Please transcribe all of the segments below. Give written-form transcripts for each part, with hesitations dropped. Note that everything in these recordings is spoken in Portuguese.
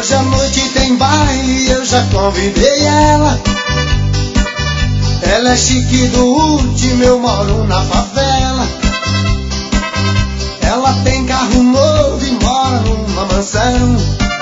Hoje à noite tem baile, eu já convidei ela. Ela é chique do último, eu moro na favela. Ela tem carro novo e mora numa mansão.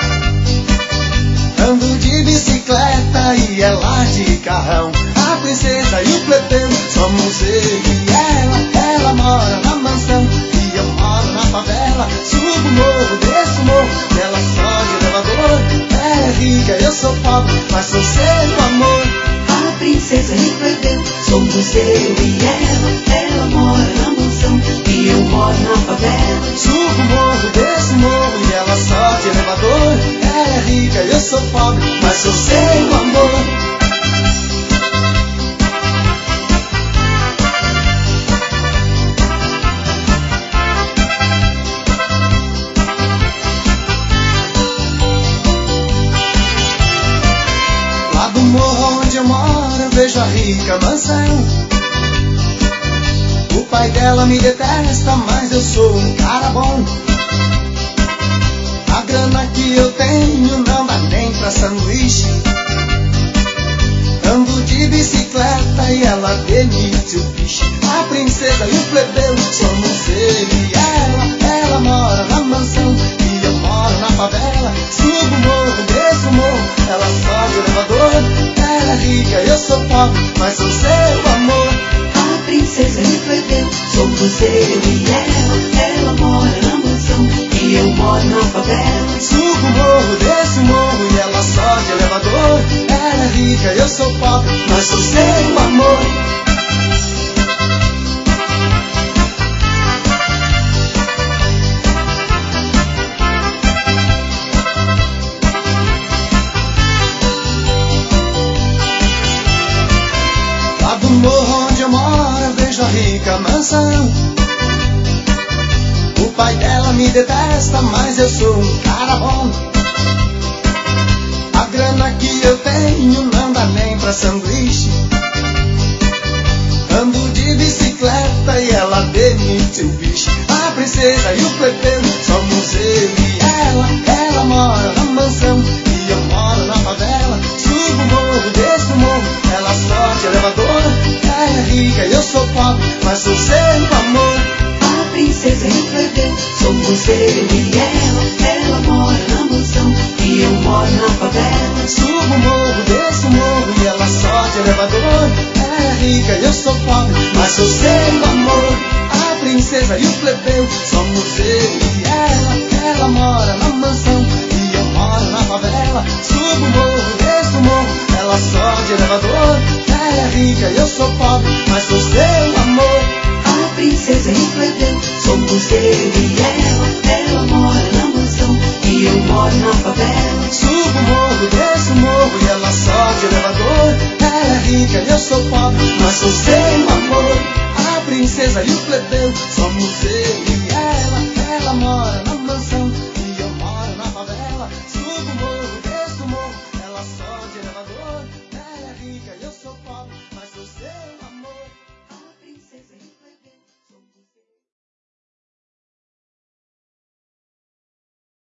Ando de bicicleta e ela de carrão. A princesa e o plebeu somos eu e ela. Ela mora na mansão e eu moro na favela. Subo o morro, desço o morro, ela só de elevador. Ela é rica, eu sou pobre, mas sou seu amor. A princesa e o plebeu somos eu e ela. Ela mora na mansão e eu moro na favela. Subo o morro, desço o morro e ela só de elevador. Ela é rica, eu sou pobre, mas sou seu amor. Lá do morro onde eu moro, eu vejo a rica mansão. O pai dela me detesta, mas eu sou um cara bom. A grana que eu tenho não dá nem pra sanduíche. Ando de bicicleta e ela demite o bicho. A princesa e o plebeu somos eu e ela. Ela mora na mansão e eu moro na favela. Subo o morro, desço o morro, ela só de elevador. Ela é rica, eu sou pobre, mas sou seu amor. A princesa e o plebeu somos eu e ela. Ela mora na mansão e eu moro na favela. Subo o morro, desço o morro e ela só de elevador. Ela é rica, eu sou pobre, mas sou seu amor. Lá do morro onde eu moro, eu vejo a rica mansão. O pai dela me detesta, mas eu sou um cara bom. A grana que eu tenho não dá nem pra sanduíche. Ando de bicicleta e ela demite o bicho. A princesa e o plebeu somos eu e ela. Ela mora na mansão e eu moro na favela. Subo o morro, desço o morro, ela só de elevador. Ela é rica, eu sou pobre, mas sou seu amor. A princesa e o plebeu somos eu e ela. Ela mora na mansão e eu moro na favela. Subo o morro, desço o morro e ela só de elevador. Ela é rica, eu sou pobre, mas sou seu amor. A princesa e o plebeu somos eu e ela. Ela mora na mansão e eu moro na favela. Subo o morro, desço o morro, ela só de elevador. Ela é rica, eu sou pobre, mas sou seu amor. A princesa e o plebeu somos eu e ela. Ela mora na mansão e eu moro na favela. Subo o morro, desço o morro e ela só de elevador. Ela é rica, eu sou pobre, mas sou seu amor. A princesa e o plebeu somos eu e ela. Ela mora na